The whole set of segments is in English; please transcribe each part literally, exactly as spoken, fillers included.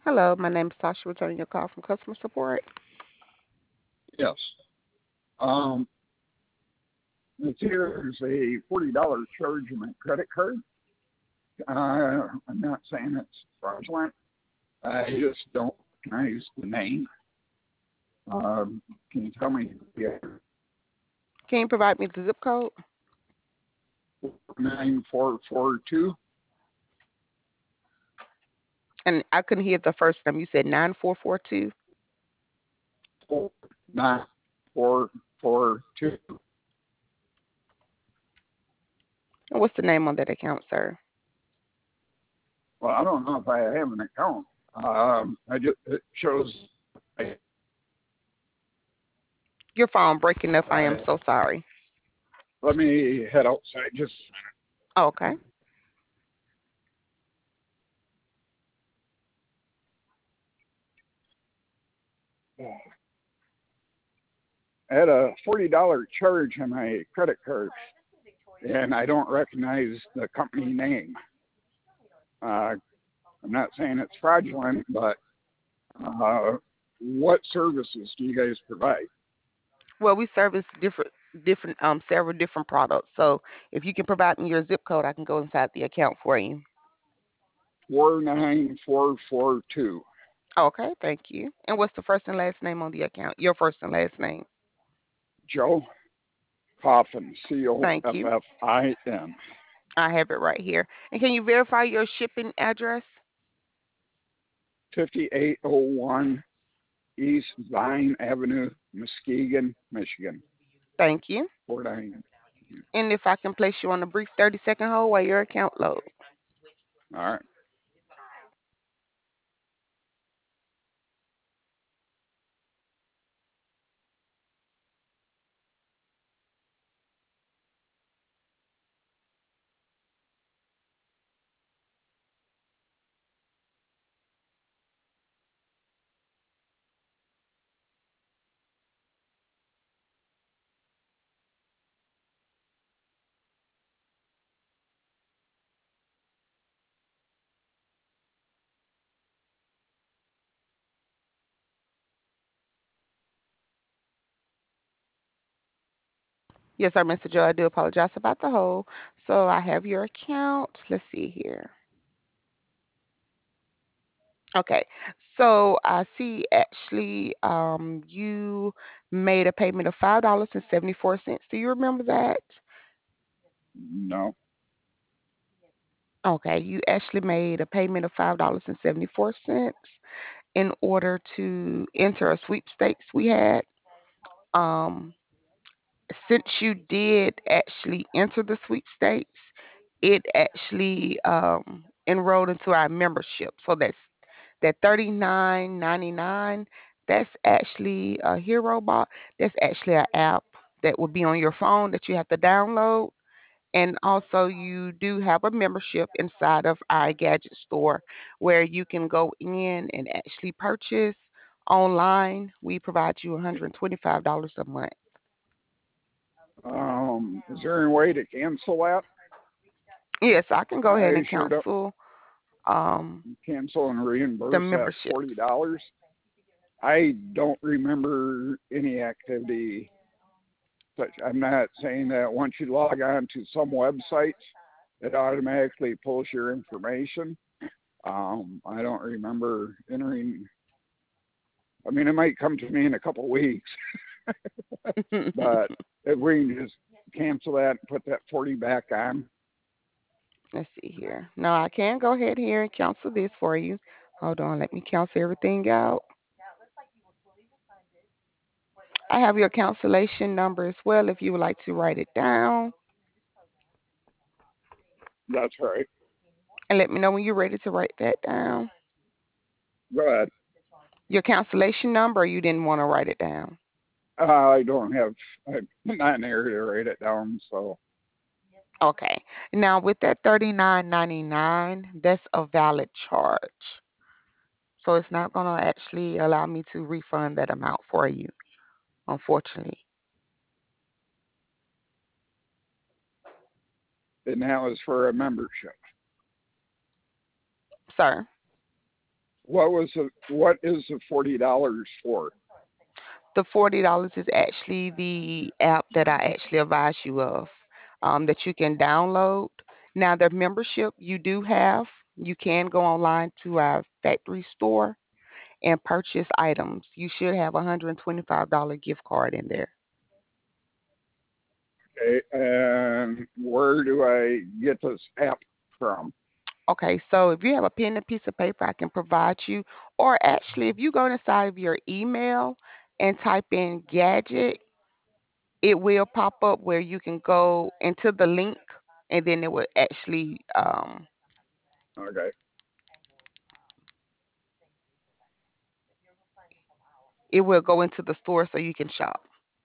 Hello, my name is Tasha, returning your call from customer support. Yes. Um, it's here is a forty dollar charge on my credit card. Uh, I'm not saying it's fraudulent. I just don't recognize the name. Um, can you tell me the Can you provide me the zip code? nine four four two And I couldn't hear the first name. You said nine four four two. four nine four four two? And what's the name on that account, sir? Well, I don't know if I have an account. Um, I just it shows. I, Your phone breaking up. I am I, so sorry. Let me head outside just Okay. a minute. I had a forty dollar charge on my credit card, and I don't recognize the company name. Uh, I'm not saying it's fraudulent, but uh, what services do you guys provide? Well, we service different, different, um, several different products. So if you can provide me your zip code, I can go inside the account for you. four nine four four two. Okay, thank you. And what's the first and last name on the account? Your first and last name. Joe Coffin, C O Thank F you. F I N, I have it right here. And can you verify your shipping address? fifty-eight oh one East Vine Avenue, Muskegon, Michigan. Thank you. four nine. And if I can place you on a brief thirty second hold while your account loads. All right. Yes, sir, Mister Joe. I do apologize about the hold. So I have your account. Let's see here. Okay. So I see actually um you made a payment of five dollars and seventy four cents. Do you remember that? No. Okay, you actually made a payment of five dollars and seventy four cents in order to enter a sweepstakes we had. Um since you did actually enter the sweepstakes, it actually um, enrolled into our membership. So that's that thirty nine ninety nine. That's actually a Hero Bot. That's actually an app that will be on your phone that you have to download. And also, you do have a membership inside of our gadget store where you can go in and actually purchase online. We provide you one hundred twenty-five dollars a month. Um, is there any way to cancel that? Yes, I can go ahead I and sure don't cancel um, cancel and the reimburse that membership. forty dollars. I don't remember any activity such. I'm not saying that once you log on to some websites, it automatically pulls your information. Um, I don't remember entering. I mean, it might come to me in a couple of weeks, but if we can just cancel that and put that forty back on. Let's see here. No, I can go ahead here and cancel this for you. Hold on, let me cancel everything out. I have your cancellation number as well if you would like to write it down. That's right. And let me know when you're ready to write that down. Go ahead. Your cancellation number, or you didn't want to write it down? Uh, I don't have. I'm not in the area to write it down, so Okay. Now with that thirty-nine ninety-nine, that's a valid charge. So it's not going to actually allow me to refund that amount for you, unfortunately. and that was for a membership. Sir. What was the, what is the forty dollars for? The forty dollars is actually the app that I actually advise you of, um, that you can download. Now, the membership you do have, you can go online to our factory store and purchase items. You should have a one hundred twenty-five dollars gift card in there. Okay, and where do I get this app from? Okay, so if you have a pen and piece of paper, I can provide you. Or actually, if you go inside of your email and type in gadget, it will pop up where you can go into the link, and then it will actually um, Okay, it will go into the store so you can shop.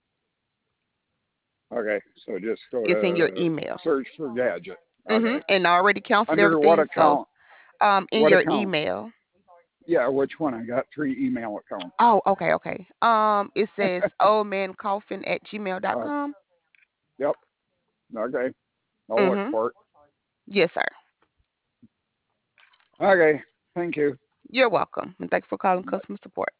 okay. So just go It's in your to email. search for gadget. hmm Okay. And I already counseled Under what everything, so account? um, in What your account? email. Yeah, which one? I got three email accounts. Oh, okay, okay. Um, it says oldmancoffin at gmail dot Uh, com. yep. Okay. I'll look Mm-hmm. for it. Yes, sir. Okay. Thank you. You're welcome, and thanks for calling customer support.